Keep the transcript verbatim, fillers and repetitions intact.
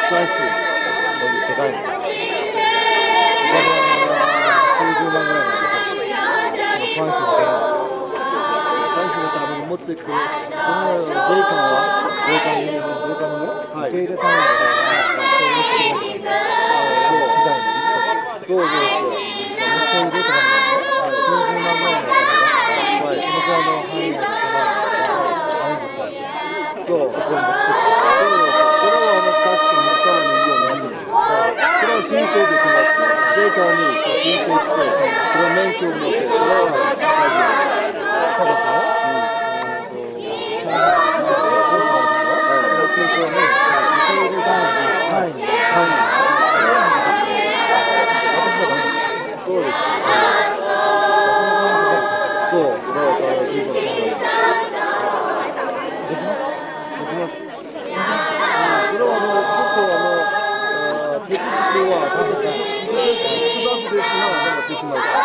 回数、でかいの。数十万ぐらいなんで、ファン数が出ない。ファン数のために持ってくる、その税関は、税関に、税関のね、受け入れ単位だから、そういう仕組みなんですよ。機材のリスト。そうそうそう。そういう税関なんで、数十万ぐらいのお金が、そのくらいの範囲内の玉があるんですから。そう、そこに持ってくる。そうそう。それをあの、確かにさらにいいようになってるんですよ。それを申請できます。税関に申請して、それを免許を持って、それは大丈夫です。たださ、空港に受け入れ単位、単位、単位、そうです。そう、それはじいさんできます。できます。それはあのちょっとあの手続きは複雑ですが、でもできます。